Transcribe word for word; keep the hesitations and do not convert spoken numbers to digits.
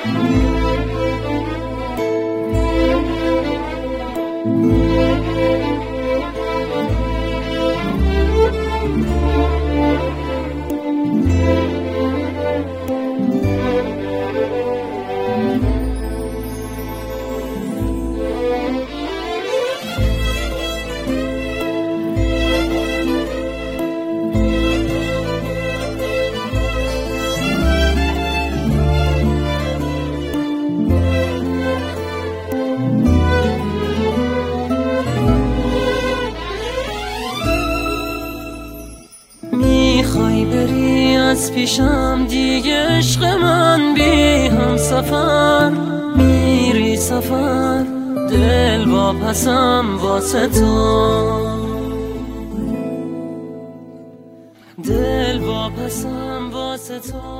میخوای بری از پیشم دیگه عشق من بی هم سفر، میری سفر دل واپسم واسه تو، دل واپسم واسه تو.